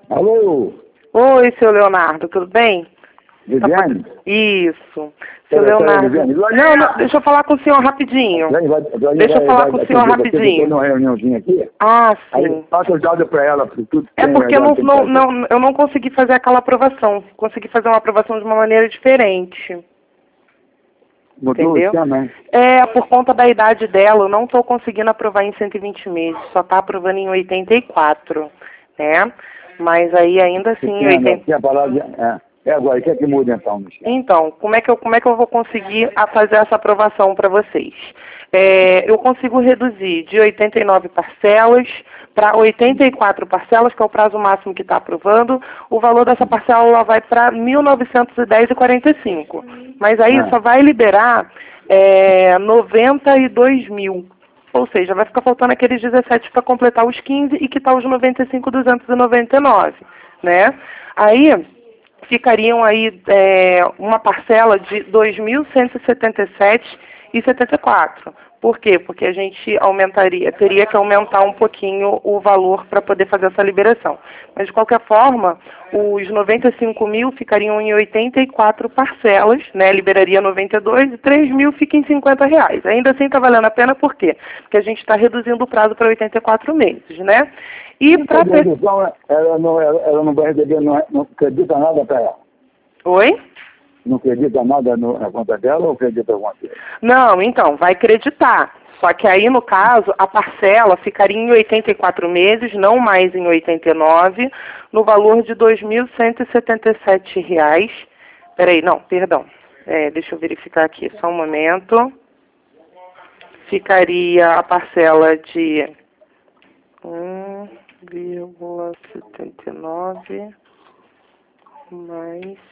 Alô? Oi, seu Leonardo, tudo bem? Viviane? Isso. Seu Leonardo. Não, deixa eu falar com o senhor rapidinho. Deixa eu falar com o senhor rapidinho. Eu numa reuniãozinha aqui. Ah, sim. Aí passa os dados para ela. Tudo É porque eu não consegui fazer aquela aprovação. Consegui fazer uma aprovação de uma maneira diferente. Mudou Entendeu? também. É, por conta da idade dela, eu não estou conseguindo aprovar em 120 meses. Só está aprovando em 84, né? Mas aí ainda assim... Agora, o que é que muda então, Michel? Então, como é que eu vou conseguir fazer essa aprovação para vocês? Eu consigo reduzir de 89 parcelas para 84 parcelas, que é o prazo máximo que está aprovando. O valor dessa parcela ela vai para R$ 1.910,45. Mas aí só vai liberar 92 mil. Ou seja, vai ficar faltando aqueles 17 para completar os 15 e quitar os 95.299, né? Aí ficariam aí uma parcela de R$ 2.177,74. Por quê? Porque a gente teria que aumentar um pouquinho o valor para poder fazer essa liberação. Mas, de qualquer forma, os 95 mil ficariam em 84 parcelas, né? Liberaria 92 e 3 mil fica em R$50. Ainda assim está valendo a pena, por quê? Porque a gente está reduzindo o prazo para 84 meses, né? E para ela não vai receber, não acredita nada para ela. Oi? Não acredita nada na conta dela ou acredita alguma coisa? Não, então, vai acreditar. Só que aí, no caso, a parcela ficaria em 84 meses, não mais em 89, no valor de R$ 2.177. Peraí, não, perdão. Deixa eu verificar aqui, só um momento. Ficaria a parcela de 1,79 mais...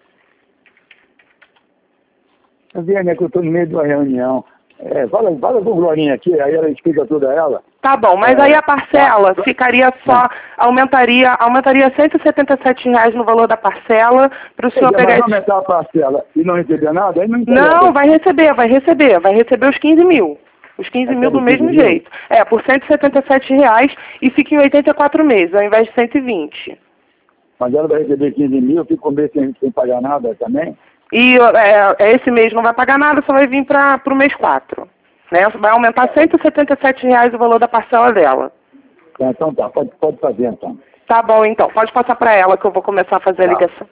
Viviane, é que eu estou no meio de uma reunião. Fala com a Glorinha aqui, aí ela explica tudo a ela. Tá bom, mas aí a parcela ficaria só, aumentaria R$ 177 no valor da parcela para o senhor pegar... Mas aumentar a parcela e não receber nada? Aí não, vai receber os 15 mil. Os 15 mil do mesmo jeito. Por R$ 177 e fica em 84 meses, ao invés de 120. Mas ela vai receber 15 mil, fica com mês sem pagar nada também? E esse mês não vai pagar nada, só vai vir para o mês 4. Né? Vai aumentar R$ 177 o valor da parcela dela. Então tá, pode fazer então. Tá bom, então. Pode passar para ela que eu vou começar a fazer a ligação.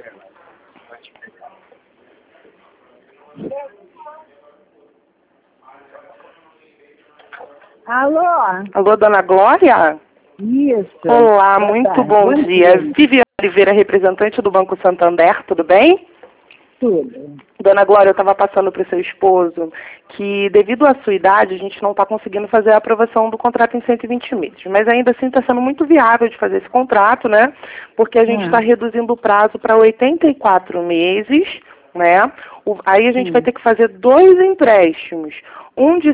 Alô? Alô, dona Glória? Isso. Olá, muito bom dia. Viviane Oliveira, representante do Banco Santander, tudo bem? Tudo. Dona Glória, eu estava passando para o seu esposo que, devido à sua idade, a gente não está conseguindo fazer a aprovação do contrato em 120 meses. Mas ainda assim está sendo muito viável de fazer esse contrato, né? Porque a gente está reduzindo o prazo para 84 meses, né? Aí a gente vai ter que fazer 2 empréstimos. Um de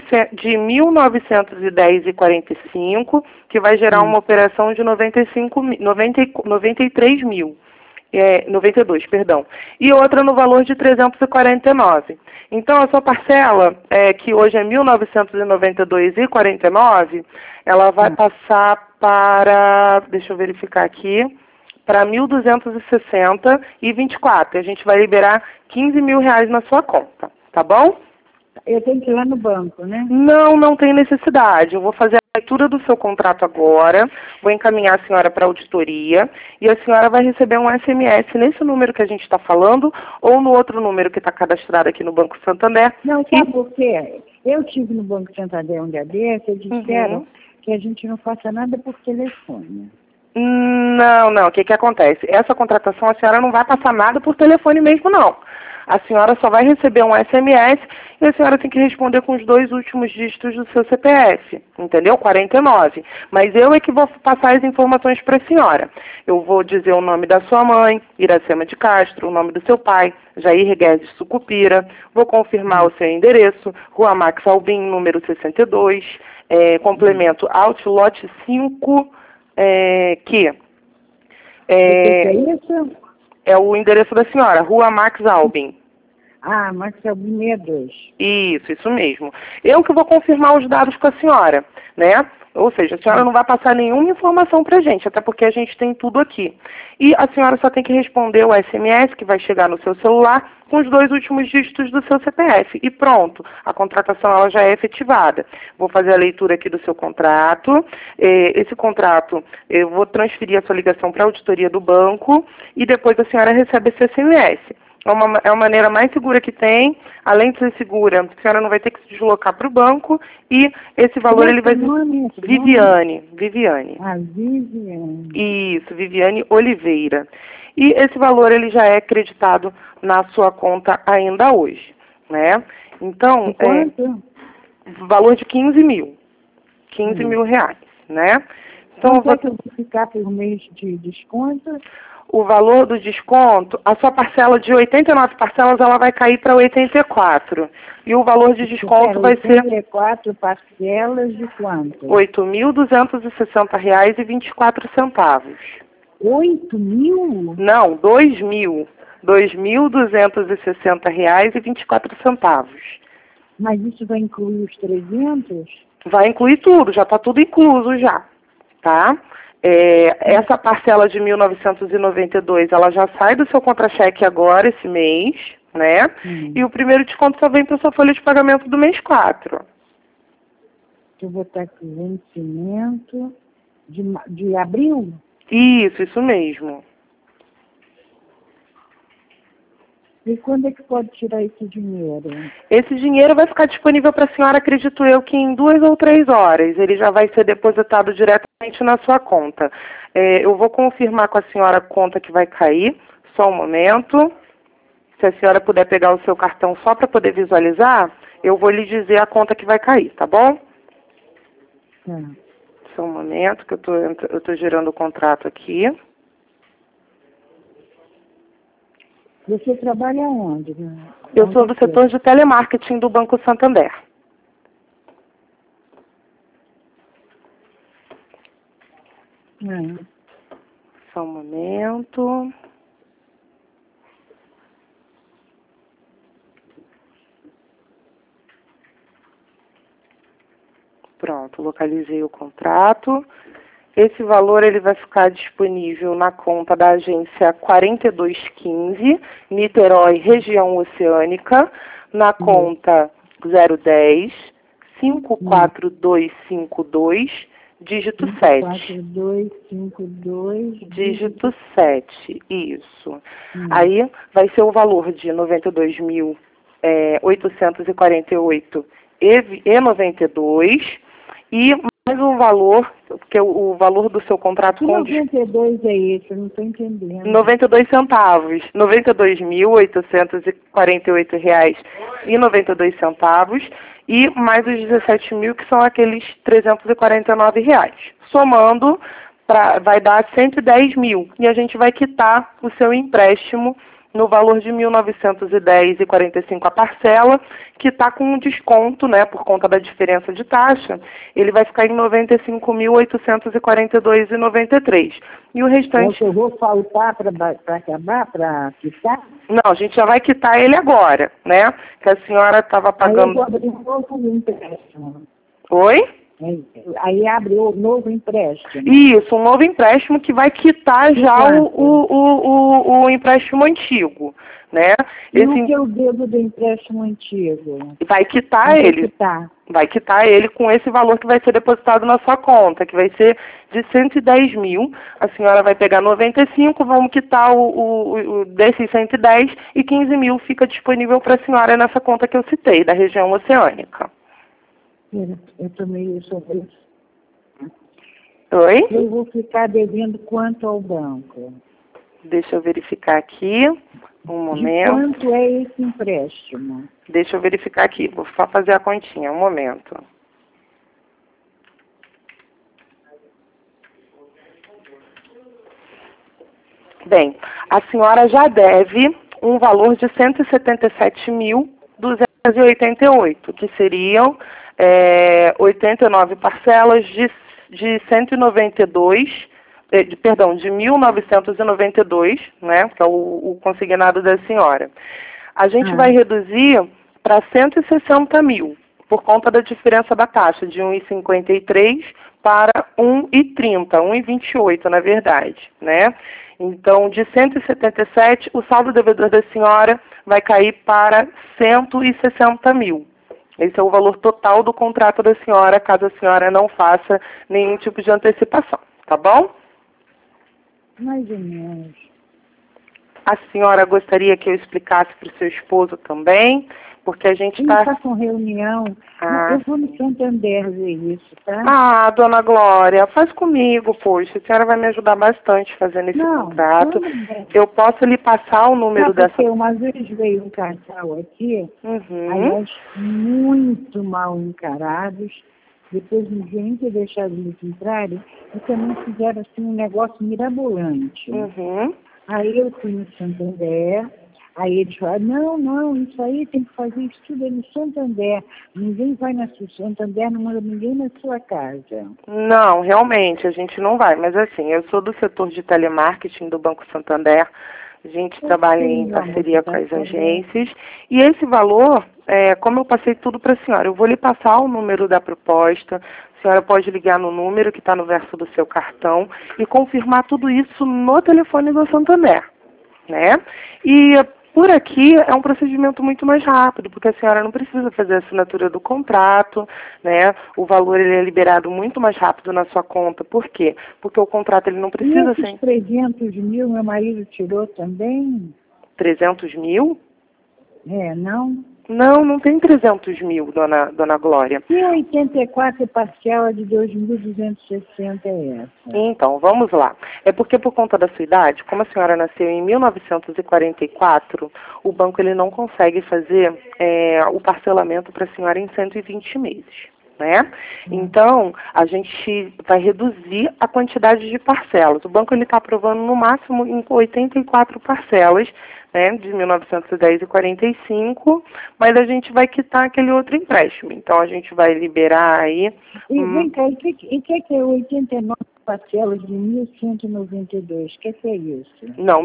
1.910,45, que vai gerar uma operação de 93 mil. 92, perdão. E outra no valor de 349. Então, a sua parcela, que hoje é 1.992,49, ela vai passar para, deixa eu verificar aqui, para 1.260,24. A gente vai liberar 15 mil reais na sua conta, tá bom? Eu tenho que ir lá no banco, né? Não tem necessidade. Eu vou fazer a leitura do seu contrato agora, vou encaminhar a senhora para a auditoria e a senhora vai receber um SMS nesse número que a gente está falando ou no outro número que está cadastrado aqui no Banco Santander. Não, sabe por quê? Eu tive no Banco Santander um dia desse, eles disseram que a gente não faça nada por telefone. Não. O que acontece? Essa contratação a senhora não vai passar nada por telefone mesmo, não. A senhora só vai receber um SMS e a senhora tem que responder com os 2 últimos dígitos do seu CPF, entendeu? 49. Mas eu é que vou passar as informações para a senhora. Eu vou dizer o nome da sua mãe, Iracema de Castro, o nome do seu pai, Jair Guedes Sucupira. Vou confirmar o seu endereço, Rua Max Albim, número 62, complemento Outlote 5, que... é isso? É o endereço da senhora, Rua Max Albim. Ah, Max Albim 62. Isso mesmo. Eu que vou confirmar os dados com a senhora, né? Ou seja, a senhora não vai passar nenhuma informação para a gente, até porque a gente tem tudo aqui. E a senhora só tem que responder o SMS que vai chegar no seu celular com os 2 últimos dígitos do seu CPF. E pronto, a contratação ela já é efetivada. Vou fazer a leitura aqui do seu contrato. Esse contrato, eu vou transferir a sua ligação para a auditoria do banco e depois a senhora recebe esse SMS. É uma maneira mais segura que tem. Além de ser segura, a senhora não vai ter que se deslocar para o banco e esse valor ele vai ser... Viviane. Ah, Viviane. Isso, Viviane Oliveira. E esse valor ele já é creditado na sua conta ainda hoje, né? Então, Quanto? Valor de 15 mil. 15 mil reais, né? Então, Quanto é que eu vou ficar por mês de desconto? O valor do desconto, a sua parcela de 89 parcelas, ela vai cair para 84. E o valor de desconto vai ser... 84 parcelas de quanto? R$ 8.260,24. 8 mil? Não, 2.000. R$ 2.260,24. Mas isso vai incluir os 300? Vai incluir tudo, já está tudo incluso já, tá? Essa parcela de 1.992, ela já sai do seu contra-cheque agora, esse mês, né? E o primeiro desconto só vem para a sua folha de pagamento do mês 4. Eu vou estar aqui, vencimento de abril? Isso mesmo. E quando é que pode tirar esse dinheiro? Esse dinheiro vai ficar disponível para a senhora, acredito eu, que em 2 ou 3 horas. Ele já vai ser depositado diretamente na sua conta. Eu vou confirmar com a senhora a conta que vai cair. Só um momento. Se a senhora puder pegar o seu cartão só para poder visualizar, eu vou lhe dizer a conta que vai cair, tá bom? Só um momento que eu tô gerando o contrato aqui. Você trabalha onde? Eu sou do setor de telemarketing do Banco Santander. Só um momento. Pronto, localizei o contrato. Esse valor ele vai ficar disponível na conta da agência 4215, Niterói, região oceânica, na conta 010 54252, dígito 7. 54252, dígito 7, isso. Aí vai ser o valor de 92.848,92 e mais um valor, porque o valor do seu contrato... Que 92 é esse? Eu não estou entendendo. 92 centavos. R$ 92.848,92 e mais os 17 mil, que são aqueles R$ 349. Somando, vai dar 110 mil. E a gente vai quitar o seu empréstimo no valor de R$ 1.910,45 a parcela, que está com um desconto, né, por conta da diferença de taxa, ele vai ficar em R$ 95.842,93. E o restante... Eu vou faltar para acabar, para quitar? Não, a gente já vai quitar ele agora, né, que a senhora estava pagando... Aí eu vou abrir um novo empréstimo. Oi? Aí abre o novo empréstimo. Isso, um novo empréstimo que vai quitar já o empréstimo antigo, né? E o que eu devo do empréstimo antigo? Vai quitar ele. Vai quitar ele com esse valor que vai ser depositado na sua conta, que vai ser de 110 mil. A senhora vai pegar 95, vamos quitar desses 110 e 15 mil fica disponível para a senhora nessa conta que eu citei, da região oceânica. Eu tomei isso. Oi? Eu vou ficar devendo quanto ao banco? Deixa eu verificar aqui. Um momento. Quanto é esse empréstimo? Deixa eu verificar aqui. Vou só fazer a continha. Um momento. Bem, a senhora já deve um valor de R$ 177.288, que seriam 89 parcelas de 192, de 1.992, né, que é o consignado da senhora. A gente vai reduzir para 160 mil, por conta da diferença da taxa, de 1,53 para 1,30, 1,28 na verdade, né? Então, de 177, o saldo devedor da senhora vai cair para 160 mil. Esse é o valor total do contrato da senhora, caso a senhora não faça nenhum tipo de antecipação, tá bom? Mais ou menos. A senhora gostaria que eu explicasse para o seu esposo também? Porque a gente Ele está... está com reunião. Ah. Eu vou no Santander ver isso, tá? Ah, dona Glória, faz comigo, poxa. A senhora vai me ajudar bastante fazendo esse contrato. Eu posso lhe passar o número dessa... Porque uma vez veio um casal aqui, aliás, muito mal encarados, depois ninguém ter deixado eles entrarem, e também fizeram assim um negócio mirabolante. Aí eu fui no Santander, aí eles falaram, não, isso aí tem que fazer isso tudo aí no Santander. Ninguém vai no Santander, não manda ninguém na sua casa. Não, realmente, a gente não vai. Mas assim, eu sou do setor de telemarketing do Banco Santander. A gente trabalha em parceria com as agências. E esse valor, como eu passei tudo para a senhora, eu vou lhe passar o número da proposta. A senhora pode ligar no número que está no verso do seu cartão e confirmar tudo isso no telefone do Santander, né? E por aqui é um procedimento muito mais rápido, porque a senhora não precisa fazer a assinatura do contrato, né? O valor ele é liberado muito mais rápido na sua conta. Por quê? Porque o contrato ele não precisa ser... E esses 300 mil, meu marido tirou também? 300 mil? Não? Não, não tem 300 mil, dona Glória. E 84 parcela de 2.260 é essa? Então, vamos lá. É porque por conta da sua idade, como a senhora nasceu em 1944, o banco ele não consegue fazer o parcelamento para a senhora em 120 meses. Né? Então, a gente vai reduzir a quantidade de parcelas. O banco está aprovando no máximo em 84 parcelas, né, de 1910 e 45, mas a gente vai quitar aquele outro empréstimo. Então, a gente vai liberar aí... E vem cá, e que é 89 parcelas de 1.192? O que é isso? Não,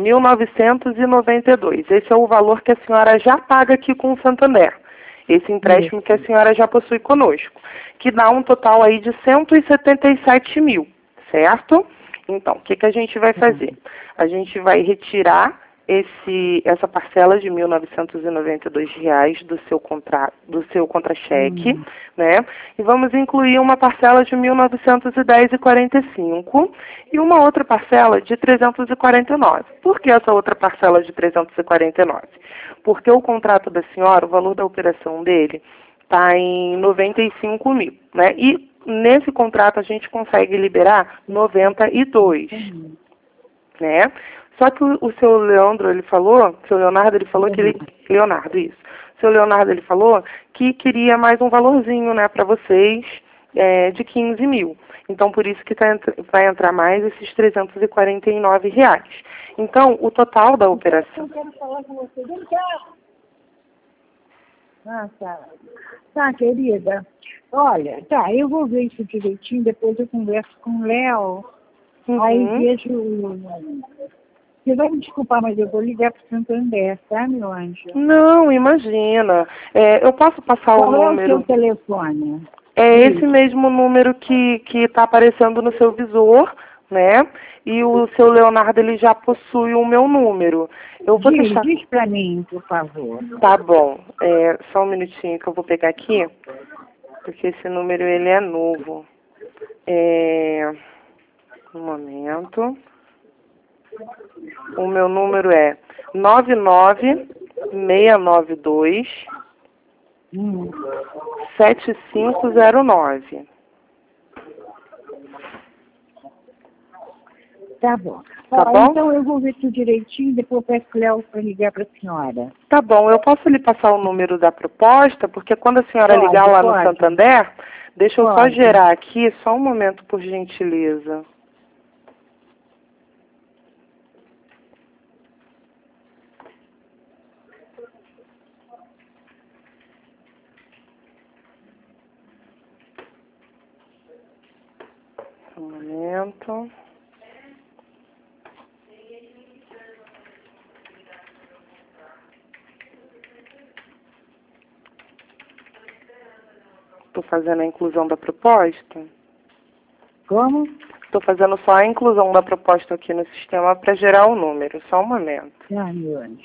1992. Esse é o valor que a senhora já paga aqui com o Santander. Esse empréstimo que a senhora já possui conosco, que dá um total aí de 177 mil, certo? Então, o que a gente vai fazer? A gente vai retirar essa parcela de R$ 1.992 do seu contra-cheque, né? E vamos incluir uma parcela de R$ 1.910,45 e uma outra parcela de R$ 349. Por que essa outra parcela de 349? Porque o contrato da senhora, o valor da operação dele, está em 95 mil, né? E nesse contrato a gente consegue liberar 92, né? Só que o seu Leonardo, ele falou que ele... Leonardo, isso. O seu Leonardo, ele falou que queria mais um valorzinho, né, para vocês, de 15 mil. Então, por isso que vai entrar mais esses R$ 349. Então, o total da operação... Eu quero falar com você. Vem cá! Tá, querida. Olha, eu vou ver isso direitinho, depois eu converso com o Léo. Aí vejo... Você vai me desculpar, mas eu vou ligar para o Santander, tá, meu anjo? Não, imagina. Eu posso passar o número... Qual é o seu telefone? É esse mesmo número que está aparecendo no seu visor, né? E o seu Leonardo, ele já possui o meu número. Eu vou deixar... Diz para mim, por favor. Tá bom. Só um minutinho que eu vou pegar aqui, porque esse número, ele é novo. Um momento. O meu número é 99692 7509. Tá bom. Tá bom? Então eu vou ver tudo direitinho, depois eu peço o Léo para ligar para a senhora. Tá bom, eu posso lhe passar o número da proposta, porque quando a senhora ligar lá no Santander, deixa eu só gerar aqui, só um momento, por gentileza. Um momento. Estou fazendo a inclusão da proposta. Como? Estou fazendo só a inclusão da proposta aqui no sistema para gerar o número. Só um momento. Ah, meu anjo.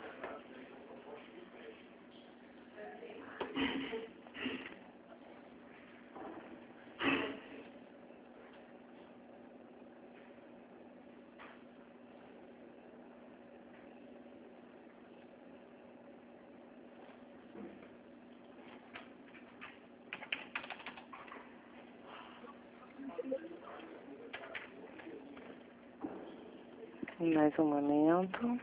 Mais um momento.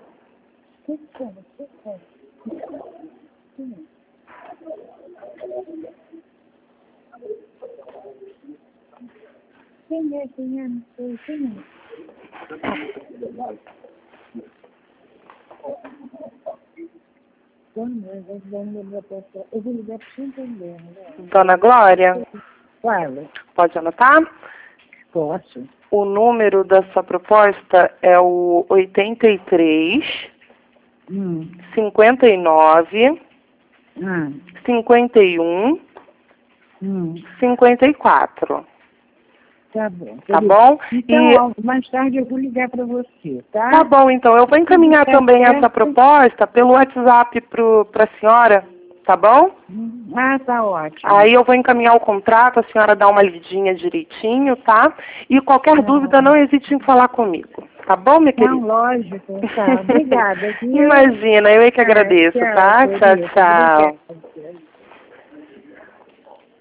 Quem é? Não sei. Quem é? Eu vou ligar para você entender, né? Dona Glória, Fala. pode anotar? Posso. O número da sua proposta é o 83 59 51 54. Tá bom. Tá bom? Então, mais tarde eu vou ligar para você, tá? Tá bom, então. Eu vou encaminhar também essa proposta pelo WhatsApp para a senhora, tá bom? Ah, tá ótimo. Aí eu vou encaminhar o contrato, a senhora dá uma lidinha direitinho, tá? E qualquer dúvida, não hesite em falar comigo. Tá bom, minha querida? Não, lógico. Tá. Obrigada. Imagina, eu é que agradeço, tá? Tchau, tchau. Obrigada.